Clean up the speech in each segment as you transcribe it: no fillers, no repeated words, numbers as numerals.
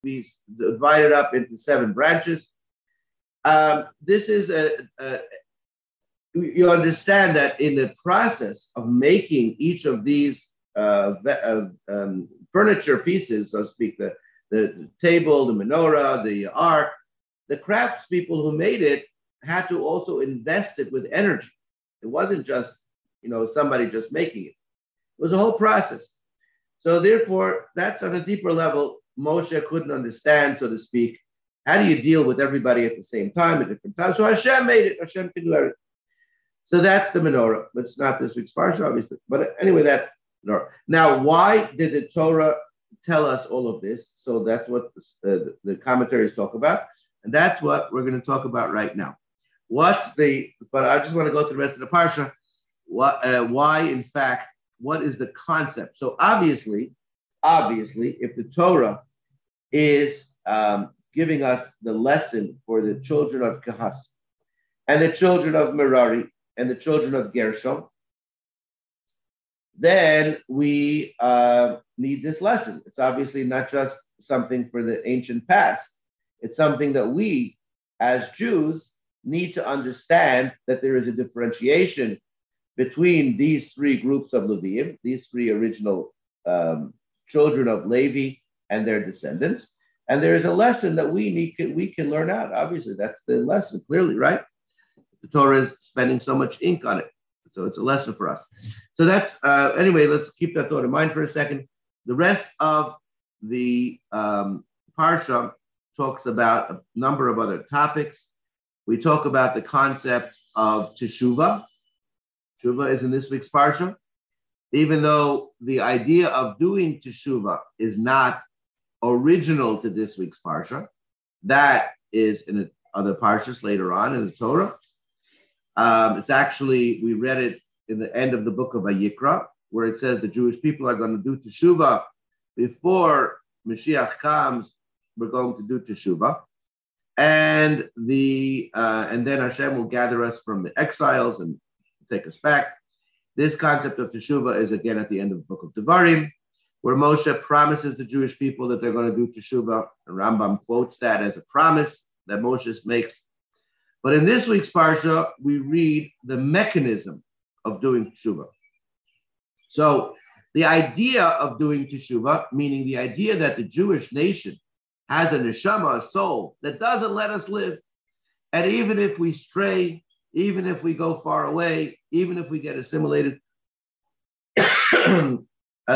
be divided up into 7 branches. This is you understand that in the process of making each of these furniture pieces, so to speak, the table, the menorah, the ark, the craftspeople who made it had to also invest it with energy. It wasn't just, somebody just making it. It was a whole process. So therefore, that's on a deeper level. Moshe couldn't understand, so to speak, how do you deal with everybody at the same time, at different times? So Hashem made it. Hashem can do everything. So that's the menorah. But it's not this week's parsha, obviously. But anyway, that menorah. Now, why did the Torah tell us all of this? So that's what the commentaries talk about. And that's what we're going to talk about right now. But I just want to go through the rest of the parsha. Why, in fact, what is the concept? So obviously, if the Torah is giving us the lesson for the children of Kehat and the children of Merari and the children of Gershon, then we need this lesson. It's obviously not just something for the ancient past. It's something that we, as Jews, need to understand, that there is a differentiation between these 3 groups of Leviim, these 3 original children of Levi and their descendants. And there is a lesson that we can learn out. Obviously, that's the lesson, clearly, right? The Torah is spending so much ink on it. So it's a lesson for us. So that's, anyway, let's keep that thought in mind for a second. The rest of the Parsha talks about a number of other topics. We talk about the concept of Teshuvah. Teshuvah is in this week's Parsha. Even though the idea of doing Teshuvah is not original to this week's Parsha, that is in other Parshas later on in the Torah. It's actually, we read it in the end of the book of Vayikra, where it says the Jewish people are going to do Teshuvah before Mashiach comes. We're going to do Teshuvah, and then Hashem will gather us from the exiles and take us back. This concept of Teshuvah is again at the end of the book of Devarim, where Moshe promises the Jewish people that they're going to do Teshuvah. And Rambam quotes that as a promise that Moshe makes. But in this week's Parsha, we read the mechanism of doing Teshuvah. So the idea of doing Teshuvah, meaning the idea that the Jewish nation has a neshama, a soul, that doesn't let us live. And even if we stray, even if we go far away, even if we get assimilated, the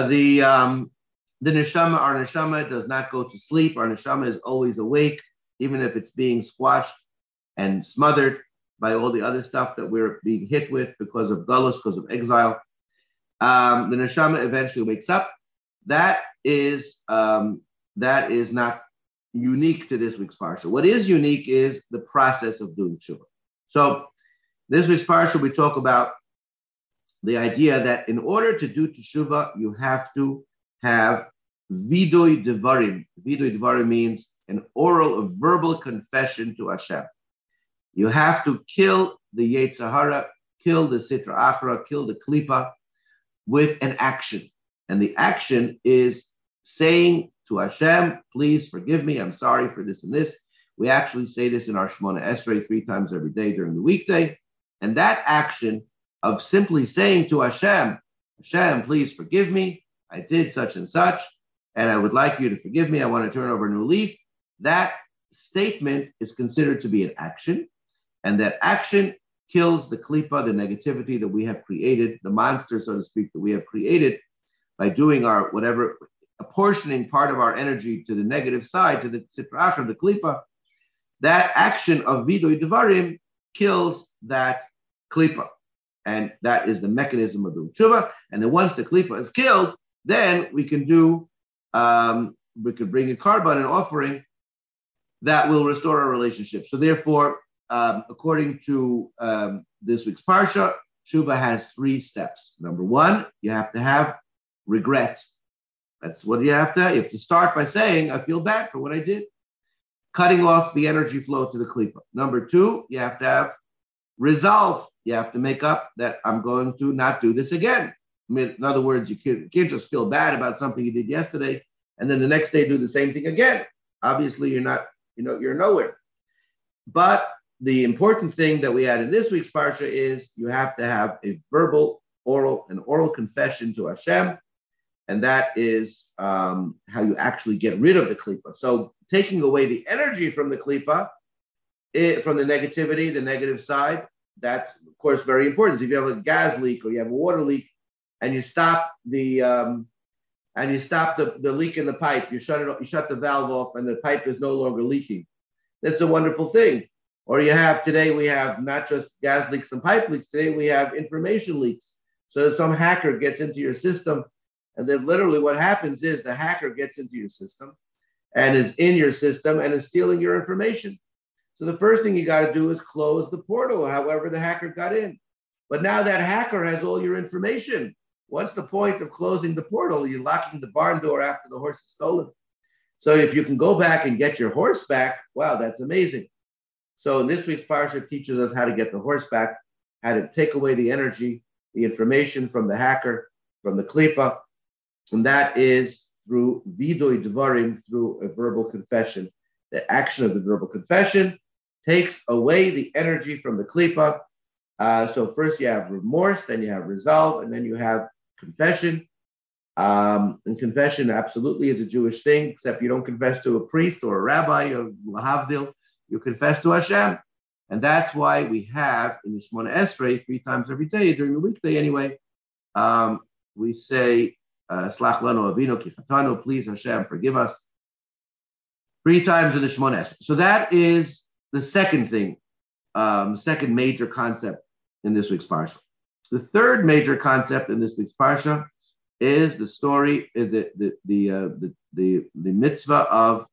neshama, our neshama does not go to sleep. Our neshama is always awake, even if it's being squashed and smothered by all the other stuff that we're being hit with because of galus, because of exile. The neshama eventually wakes up. That is not unique to this week's parsha. What is unique is the process of doing tshuva. So this week's parsha, we talk about the idea that in order to do teshuva, you have to have vidui devarim. Vidui devarim means an oral, a verbal confession to Hashem. You have to kill the Yetzer Hara, kill the Sitra Achra, kill the Klipa with an action. And the action is saying to Hashem, please forgive me, I'm sorry for this and this. We actually say this in our Shemona Esrei 3 times every day during the weekday. And that action of simply saying to Hashem, Hashem, please forgive me, I did such and such, and I would like you to forgive me, I want to turn over a new leaf. That statement is considered to be an action, and that action kills the klipa, the negativity that we have created, the monster, so to speak, that we have created by doing our whatever, apportioning part of our energy to the negative side, to the sitra achra, the klipa. That action of vidui devarim kills that klipa. And that is the mechanism of doing tshuva. And then once the klipa is killed, then we can do, we could bring a korban, an offering that will restore our relationship. So therefore, according to this week's parsha, tshuva has 3 steps. Number 1, you have to have regret. That's what you have to have. You have to start by saying, I feel bad for what I did. Cutting off the energy flow to the klipa. Number 2, you have to have resolve. You have to make up that I'm going to not do this again. I mean, in other words, you can't just feel bad about something you did yesterday and then the next day do the same thing again. obviously you're nowhere. But the important thing that we add in this week's parsha is you have to have a oral confession to Hashem, and that is how you actually get rid of the klipa. So taking away the energy from the klipa, from the negativity, the negative side, that's of course very important. So if you have a gas leak or you have a water leak, and you stop the leak in the pipe, you shut the valve off, and the pipe is no longer leaking. That's a wonderful thing. Or today we have not just gas leaks and pipe leaks. Today we have information leaks. So some hacker gets into your system, and then literally what happens is the hacker gets into your system and is in your system and is stealing your information. So the first thing you got to do is close the portal, however the hacker got in. But now that hacker has all your information. What's the point of closing the portal? You're locking the barn door after the horse is stolen. So if you can go back and get your horse back, wow, that's amazing. So in this week's parsha teaches us how to get the horse back, how to take away the energy, the information from the hacker, from the klipa, and that is through vidui dvarim, through a verbal confession. The action of the verbal confession takes away the energy from the klipa. So first you have remorse, then you have resolve, and then you have confession. And confession absolutely is a Jewish thing, except you don't confess to a priest or a rabbi or lahavdil. You confess to Hashem. And that's why we have in the Shemona Esrei 3 times every day, during the weekday anyway, we say, Slach lanu avinu ki chatanu, please Hashem, forgive us, 3 times in the Shemona Esrei. So that is the second thing, second major concept in this week's parsha. The third major concept in this week's parsha is the story, the mitzvah of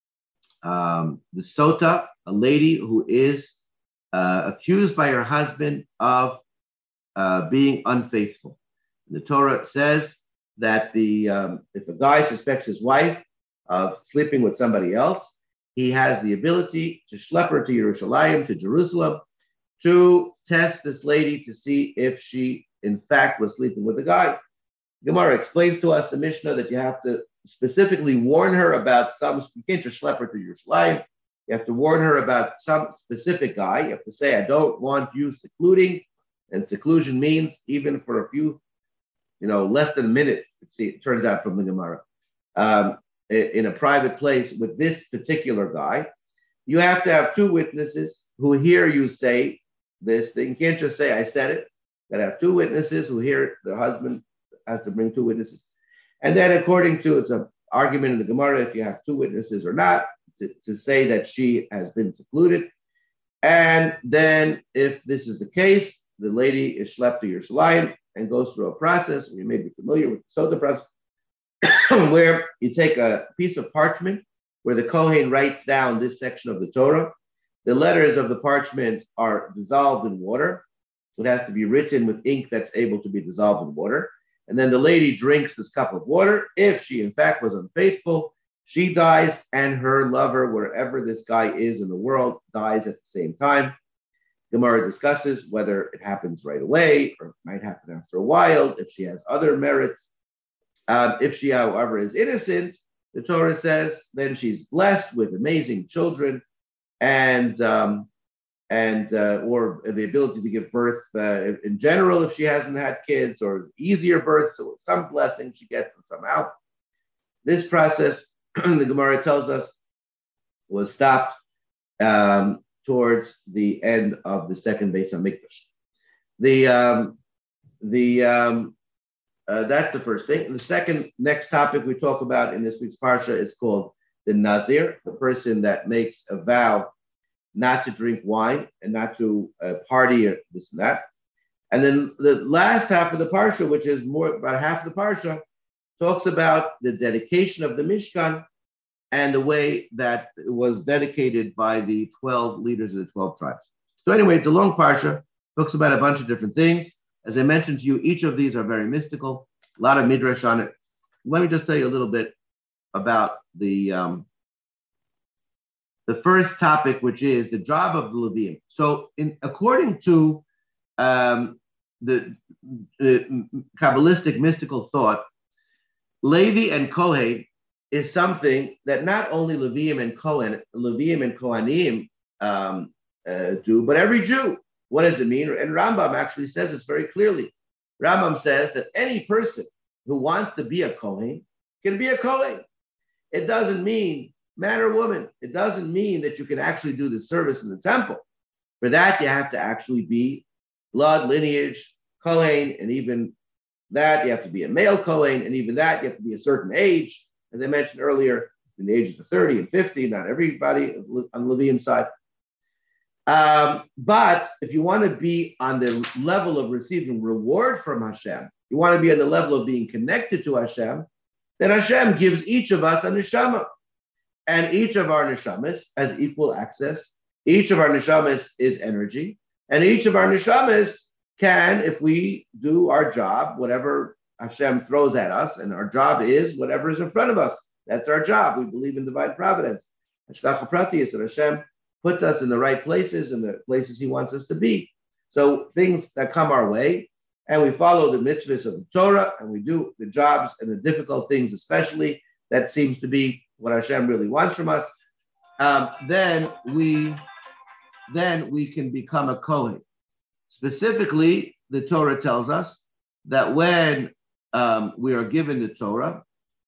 the sota, a lady who is accused by her husband of being unfaithful. The Torah says that if a guy suspects his wife of sleeping with somebody else, he has the ability to schlep her to Yerushalayim, to Jerusalem, to test this lady to see if she, in fact, was sleeping with a guy. Gemara explains to us, the Mishnah, that you have to specifically warn her about you can't just schlep her to Yerushalayim. You have to warn her about some specific guy. You have to say, I don't want you secluding. And seclusion means even for a few, less than a minute, it turns out from the Gemara, in a private place with this particular guy. You have to have 2 witnesses who hear you say this thing. You can't just say, I said it. You got to have 2 witnesses who hear it. The husband has to bring 2 witnesses. And then according to, it's an argument in the Gemara, if you have 2 witnesses or not, to say that she has been secluded. And then if this is the case, the lady is schlepped to Yerushalayim and goes through a process, you may be familiar with the Sota process, where you take a piece of parchment where the Kohen writes down this section of the Torah. The letters of the parchment are dissolved in water. So it has to be written with ink that's able to be dissolved in water. And then the lady drinks this cup of water. If she, in fact, was unfaithful, she dies, and her lover, wherever this guy is in the world, dies at the same time. Gemara discusses whether it happens right away or it might happen after a while, if she has other merits. If she, however, is innocent, the Torah says, then she's blessed with amazing children and or the ability to give birth in general if she hasn't had kids, or easier birth, so some blessing she gets somehow. This process, the Gemara tells us, was stopped towards the end of the second Beis Hamikdash. That's the first thing. And the next topic we talk about in this week's parsha is called the Nazir, the person that makes a vow not to drink wine and not to party or this and that. And then the last half of the parsha, which is about half of the parsha, talks about the dedication of the Mishkan and the way that it was dedicated by the 12 leaders of the 12 tribes. So anyway, it's a long parsha, talks about a bunch of different things. As I mentioned to you, each of these are very mystical, a lot of midrash on it. Let me just tell you a little bit about the first topic, which is the job of the Leviim. So according to the Kabbalistic mystical thought, Levi and Kohen is something that not only Leviim and Kohanim do, but every Jew. What does it mean? And Rambam actually says this very clearly. Rambam says that any person who wants to be a Kohen can be a Kohen. It doesn't mean man or woman. It doesn't mean that you can actually do the service in the temple. For that, you have to actually be blood, lineage, Kohen, and even that, you have to be a male Kohen, and even that, you have to be a certain age. As I mentioned earlier, in the ages of 30 and 50, not everybody on the Levium side. But if you want to be on the level of receiving reward from Hashem, you want to be on the level of being connected to Hashem, then Hashem gives each of us a neshama. And each of our neshamas has equal access. Each of our neshamas is energy. And each of our neshamas can, if we do our job, whatever Hashem throws at us, and our job is whatever is in front of us. That's our job. We believe in divine providence. Hashgacha Pratis, that Hashem puts us in the right places and the places He wants us to be. So things that come our way, and we follow the mitzvahs of the Torah, and we do the jobs and the difficult things, especially, that seems to be what Hashem really wants from us. Then we can become a Kohen. Specifically, the Torah tells us that when we are given the Torah,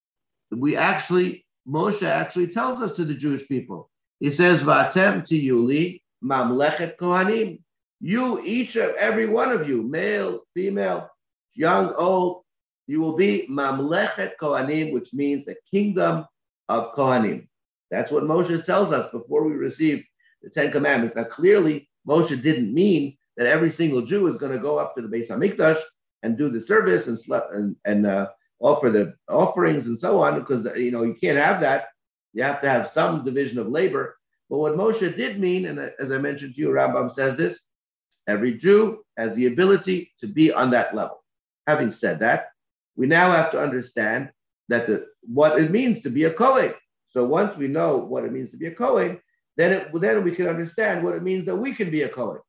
Moshe actually tells us to the Jewish people. He says, "V'atem tiyuli mamlechet kohanim." You, every one of you, male, female, young, old, you will be mamlechet kohanim, which means a kingdom of kohanim. That's what Moshe tells us before we receive the Ten Commandments. Now, clearly, Moshe didn't mean that every single Jew is going to go up to the Beis Hamikdash and do the service and offer the offerings and so on, because you can't have that. You have to have some division of labor. But what Moshe did mean, and as I mentioned to you, Rambam says this, every Jew has the ability to be on that level. Having said that, we now have to understand that what it means to be a Kohen. So once we know what it means to be a Kohen, then we can understand what it means that we can be a Kohen.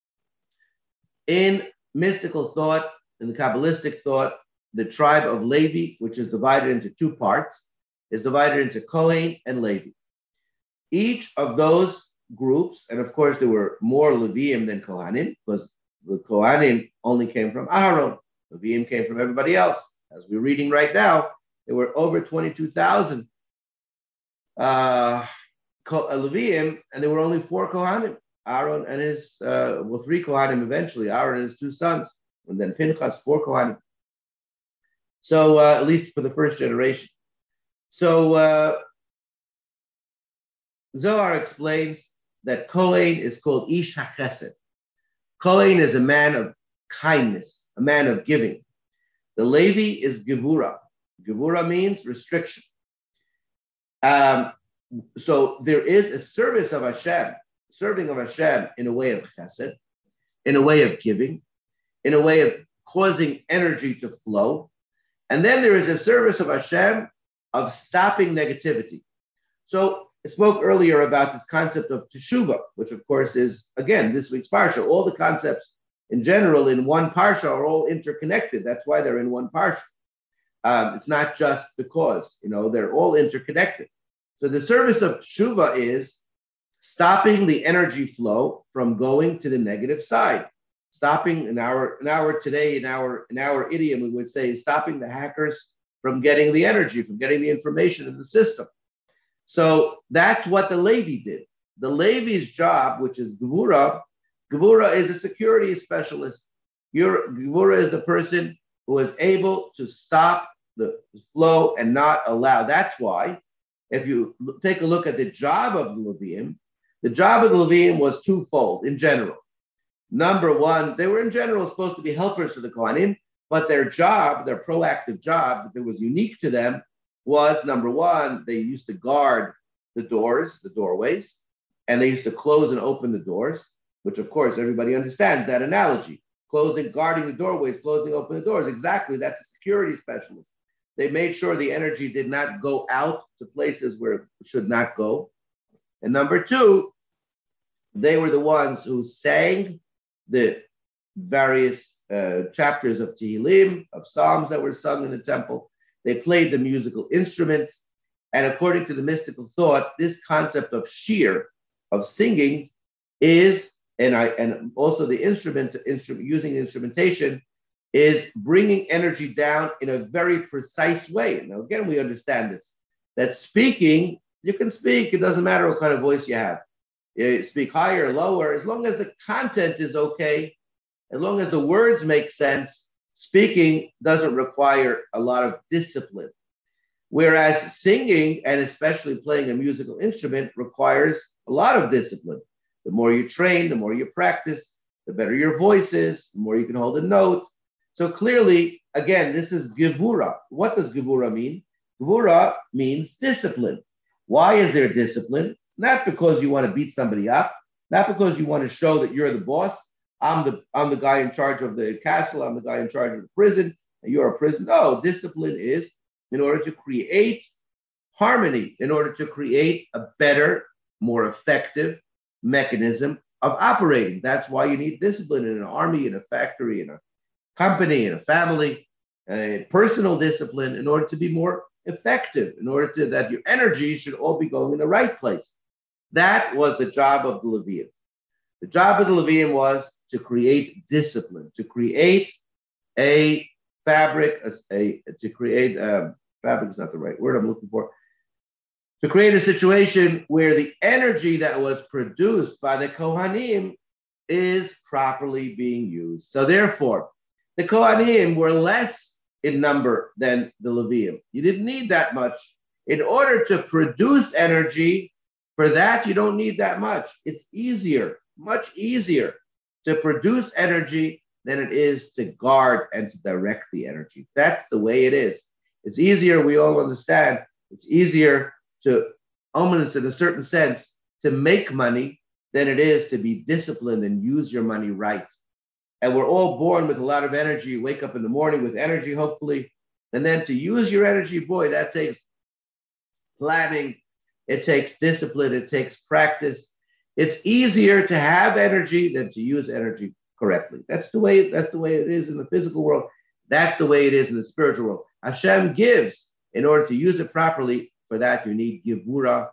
In mystical thought, in the Kabbalistic thought, the tribe of Levi, which is divided into two parts, is divided into Kohen and Levi. Each of those groups, and of course there were more Leviim than Kohanim, because the Kohanim only came from Aaron. Leviim came from everybody else. As we're reading right now, there were over 22,000 Leviim, and there were only 4 Kohanim. Aaron and his, 3 Kohanim eventually, Aaron and his 2 sons, and then Pinchas, 4 Kohanim. So at least for the first generation. So Zohar explains that Kohen is called Ish HaChesed. Kohen is a man of kindness, a man of giving. The Levi is Gevura. Gevura means restriction. So there is a service of Hashem, serving of Hashem in a way of chesed, in a way of giving, in a way of causing energy to flow. And then there is a service of Hashem of stopping negativity. So I spoke earlier about this concept of teshuvah, which of course is, again, this week's parsha. All the concepts in general in one parsha are all interconnected. That's why they're in one parsha. It's not just because, they're all interconnected. So the service of teshuvah is stopping the energy flow from going to the negative side. Stopping in our idiom, we would say stopping the hackers from getting the energy, from getting the information in the system. So that's what the Levi did. The Levi's job, which is Gevura is a security specialist. Gevura is the person who is able to stop the flow and not allow. That's why, if you take a look at the job of the Leviim, the job of the Leviim was twofold in general. Number one, they were in general supposed to be helpers for the Kohanim, but their job, their proactive job that was unique to them was, number one, they used to guard the doorways, and they used to close and open the doors, which of course everybody understands that analogy. Guarding the doorways, closing, open the doors. Exactly, that's a security specialist. They made sure the energy did not go out to places where it should not go. And number two, they were the ones who sang the various chapters of Tehillim, of Psalms that were sung in the temple. They played the musical instruments, And according to the mystical thought, this concept of shir, of singing, is, and also the instrument using instrumentation, is bringing energy down in a very precise way. Now, again, we understand this, that speaking, you can speak, it doesn't matter what kind of voice you have. You speak higher, lower, as long as the content is okay, as long as the words make sense, speaking doesn't require a lot of discipline. Whereas singing, and especially playing a musical instrument, requires a lot of discipline. The more you train, the more you practice, the better your voice is, the more you can hold a note. So clearly, again, this is gevura. What does gevura mean? Gevura means discipline. Why is there discipline? Not because you want to beat somebody up, not because you want to show that you're the boss. I'm the guy in charge of the castle, I'm the guy in charge of the prison, and you're a prison. No, discipline is in order to create harmony, in order to create a better, more effective mechanism of operating. That's why you need discipline in an army, in a factory, in a company, in a family, personal discipline in order to be more effective, in order to that your energy should all be going in the right place. That was the job of the Levium. The job of the Levium was to create discipline, to create a fabric, to create fabric is not the right word I'm looking for, to create a situation where the energy that was produced by the Kohanim is properly being used. So therefore, the Kohanim were less in number than the Levium. You didn't need that much. In order to produce energy, for that, you don't need that much. It's easier, much easier to produce energy than it is to guard and to direct the energy. That's the way it is. It's easier, we all understand, it's easier to, almost in a certain sense, to make money than it is to be disciplined and use your money right. And we're all born with a lot of energy. You wake up in the morning with energy, hopefully. And then to use your energy, boy, that takes planning, it takes discipline, it takes practice. It's easier to have energy than to use energy correctly. That's the way it is in the physical world. That's the way it is in the spiritual world. Hashem gives in order to use it properly. For that, you need gevura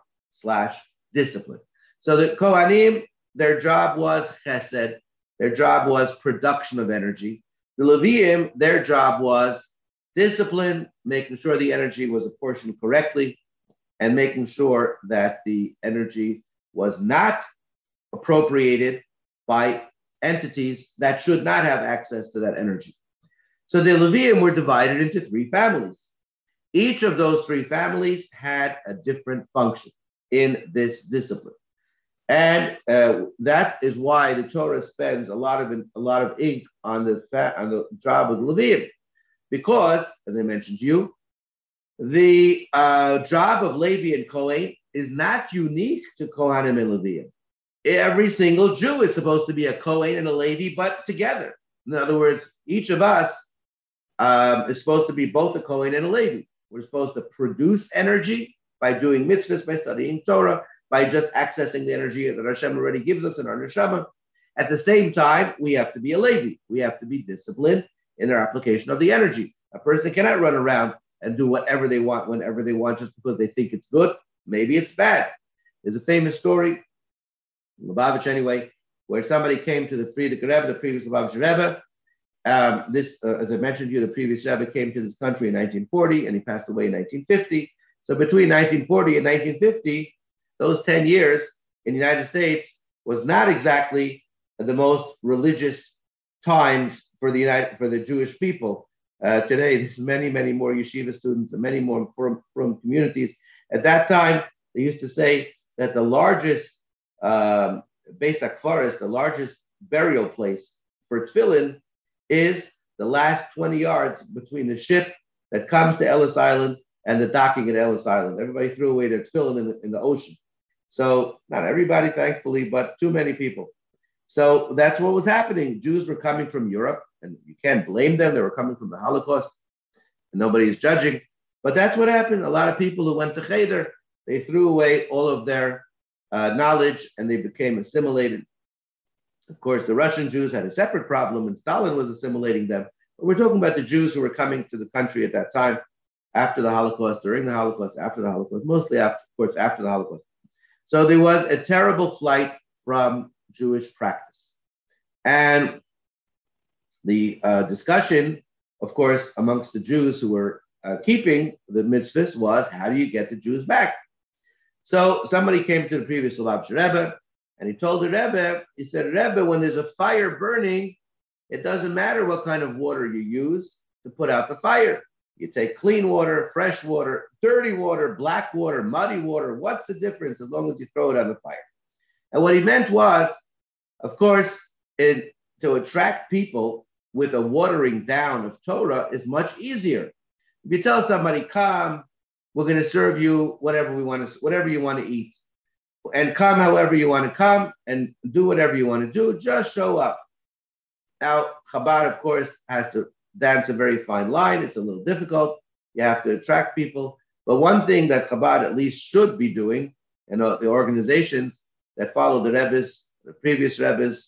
/ discipline. So the Kohanim, their job was chesed. Their job was production of energy. The Leviim, their job was discipline, making sure the energy was apportioned correctly, and making sure that the energy was not appropriated by entities that should not have access to that energy. So the Leviim were divided into 3 families. Each of those 3 families had a different function in this discipline. And that is why the Torah spends a lot of ink on the job of the Leviim, because, as I mentioned to you, the job of Levi and Kohen is not unique to Kohanim and Leviim. Every single Jew is supposed to be a Kohen and a Levi, but together. In other words, each of us is supposed to be both a Kohen and a Levi. We're supposed to produce energy by doing mitzvahs, by studying Torah, by just accessing the energy that Hashem already gives us in our neshama. At the same time, we have to be a Levi. We have to be disciplined in our application of the energy. A person cannot run around and do whatever they want, whenever they want, just because they think it's good. Maybe it's bad. There's a famous story, Lubavitch anyway, where somebody came to the Frierdiker Rebbe, the previous Lubavitch Rebbe. As I mentioned to you, the previous Rebbe came to this country in 1940, and he passed away in 1950. So between 1940 and 1950, those 10 years in the United States was not exactly the most religious times for the Jewish people. Today, there's many, many more yeshiva students and many more from communities. At that time, they used to say that the largest Beis HaKfaros, the largest burial place for tefillin, is the last 20 yards between the ship that comes to Ellis Island and the docking at Ellis Island. Everybody threw away their tefillin in the ocean. So not everybody, thankfully, but too many people. So that's what was happening. Jews were coming from Europe, and you can't blame them. They were coming from the Holocaust, and nobody is judging. But that's what happened. A lot of people who went to Cheder, they threw away all of their knowledge, and they became assimilated. Of course, the Russian Jews had a separate problem, and Stalin was assimilating them. But we're talking about the Jews who were coming to the country at that time. after the Holocaust, during the Holocaust, after the Holocaust, mostly after, of course, after the Holocaust. So there was a terrible flight from Jewish practice. And the discussion, of course, amongst the Jews who were keeping the mitzvahs was, how do you get the Jews back? So somebody came to the previous Lubavitcher Rebbe, and he told the Rebbe, he said, Rebbe, when there's a fire burning, it doesn't matter what kind of water you use to put out the fire. You take clean water, fresh water, dirty water, black water, muddy water. What's the difference as long as you throw it on the fire? And what he meant was, of course, to attract people with a watering down of Torah is much easier. If you tell somebody, come, we're going to serve you whatever you want to eat, and come however you want to come and do whatever you want to do, just show up. Now, Chabad, of course, has to dance a very fine line. It's a little difficult. You have to attract people. But one thing that Chabad at least should be doing, and the organizations that follow the Rebbe's, the previous Rebbe's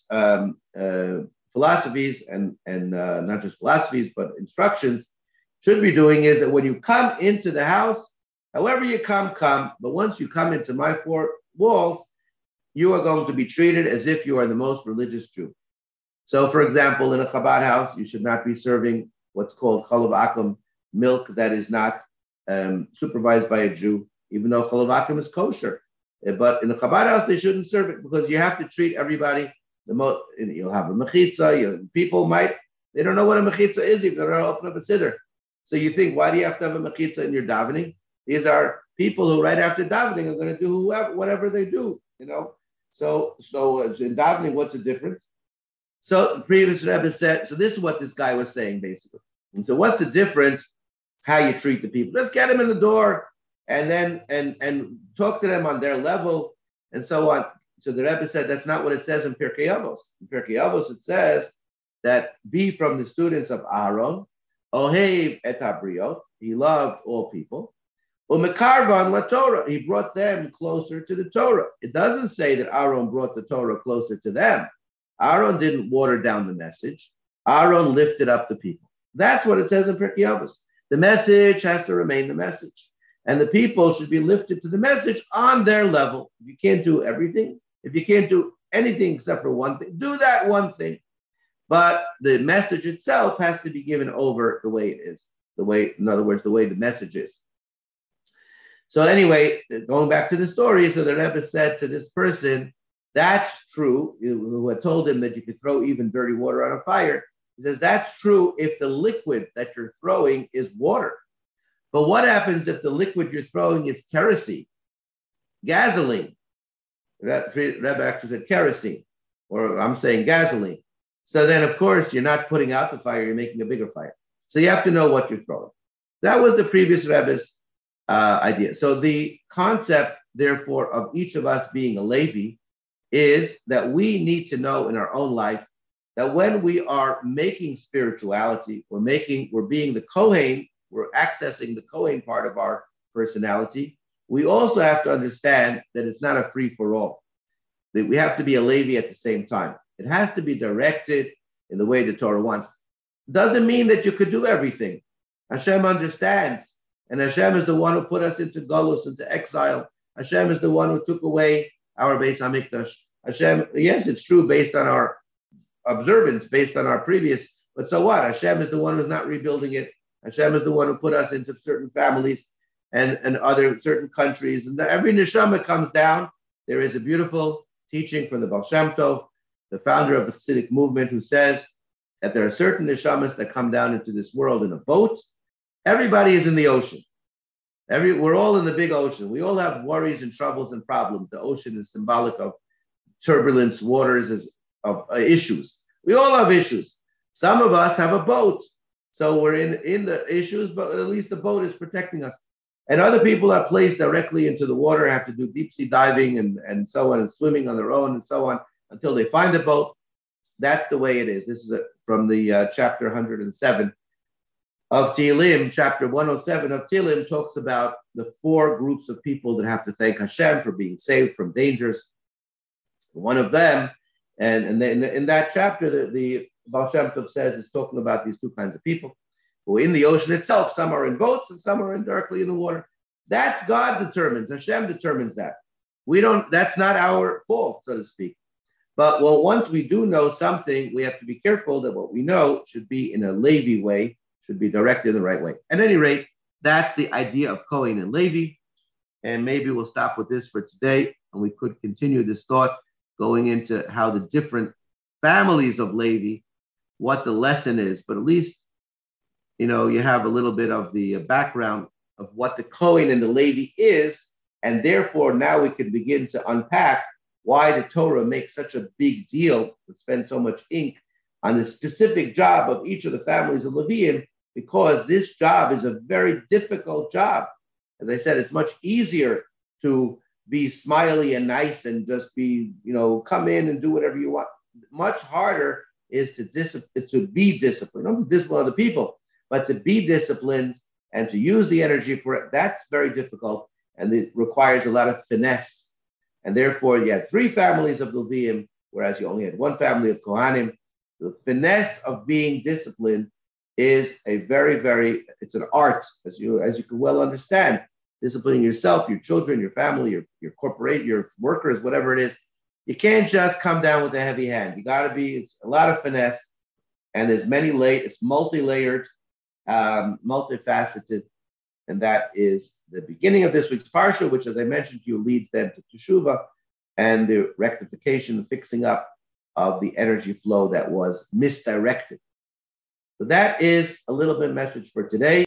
philosophies and not just philosophies, but instructions, should be doing is that when you come into the house, however you come. But once you come into my four walls, you are going to be treated as if you are the most religious Jew. So, for example, in a Chabad house, you should not be serving what's called chalav akum, milk that is not supervised by a Jew, even though chalav akum is kosher. But in a Chabad house, they shouldn't serve it because you have to treat everybody the most. You'll have a mechitza. People they don't know what a mechitza is if they're going to open up a siddur. So you think, why do you have to have a mechitza in your davening? These are people who right after davening are going to do whatever they do, So in davening, what's the difference? So the previous Rebbe said, so this is what this guy was saying, basically. And so what's the difference how you treat the people? Let's get them in the door and then and talk to them on their level and so on. So the Rebbe said that's not what it says in Pirkei Avos. In Pirkei Avos, it says that be from the students of Aaron, Ohev et habriot, he loved all people. Umekarvan la Torah, he brought them closer to the Torah. It doesn't say that Aaron brought the Torah closer to them. Aaron didn't water down the message. Aaron lifted up the people. That's what it says in Pirkei Avos. The message has to remain the message. And the people should be lifted to the message on their level. If you can't do everything, if you can't do anything except for one thing, do that one thing. But the message itself has to be given over the way it is. In other words, the way the message is. So anyway, going back to the story, so the Rebbe said to this person, that's true, who had told him that you could throw even dirty water on a fire. He says, that's true if the liquid that you're throwing is water. But what happens if the liquid you're throwing is kerosene, gasoline? Rebbe actually said kerosene, or I'm saying gasoline. So then, of course, you're not putting out the fire, you're making a bigger fire. So you have to know what you're throwing. That was the previous Rebbe's idea. So the concept, therefore, of each of us being a Levi is that we need to know in our own life that when we are making spirituality, we're being the Kohen, we're accessing the Kohen part of our personality. We also have to understand that it's not a free-for-all. That we have to be a Levi at the same time. It has to be directed in the way the Torah wants. Doesn't mean that you could do everything. Hashem understands. And Hashem is the one who put us into Golus, into exile. Hashem is the one who took away our Beis HaMikdash. Hashem, yes, it's true based on our observance, based on our previous, but so what? Hashem is the one who's not rebuilding it. Hashem is the one who put us into certain families and other certain countries. And every neshama comes down. There is a beautiful teaching from the Baal Shem Tov, the founder of the Hasidic movement, who says that there are certain neshamas that come down into this world in a boat. Everybody is in the ocean. We're all in the big ocean. We all have worries and troubles and problems. The ocean is symbolic of turbulence, waters, of issues. We all have issues. Some of us have a boat. So we're in the issues, but at least the boat is protecting us. And other people are placed directly into the water, have to do deep sea diving and so on, and swimming on their own and so on until they find a boat. That's the way it is. This is from the chapter 107 of Tehillim. Chapter 107 of Tehillim talks about the four groups of people that have to thank Hashem for being saved from dangers. One of them, and then in that chapter, the Baal Shem Tov says, is talking about these two kinds of people. or in the ocean itself. Some are in boats and some are directly in the water. That's God determines. Hashem determines that. We don't, that's not our fault, so to speak. But well, once we do know something, we have to be careful that what we know should be in a Levi way, should be directed in the right way. At any rate, that's the idea of Cohen and Levi. And maybe we'll stop with this for today, and we could continue this thought going into how the different families of Levi, what the lesson is. But at least, you have a little bit of the background of what the Cohen and the Levi is, and therefore now we can begin to unpack why the Torah makes such a big deal, spend so much ink on the specific job of each of the families of Leviim, because this job is a very difficult job. As I said, it's much easier to be smiley and nice and just be, come in and do whatever you want. Much harder is to be disciplined, not to discipline other people, but to be disciplined and to use the energy for it. That's very difficult, and it requires a lot of finesse. And therefore, you had 3 families of Leviim, whereas you only had 1 family of Kohanim. The finesse of being disciplined is a very, very, it's an art, as you can well understand. Disciplining yourself, your children, your family, your corporate, your workers, whatever it is. You can't just come down with a heavy hand. You got to it's a lot of finesse, and there's it's multi-layered, multifaceted. And that is the beginning of this week's Parsha, which, as I mentioned to you, leads then to Teshuvah and the rectification, the fixing up of the energy flow that was misdirected. So that is a little bit message for today.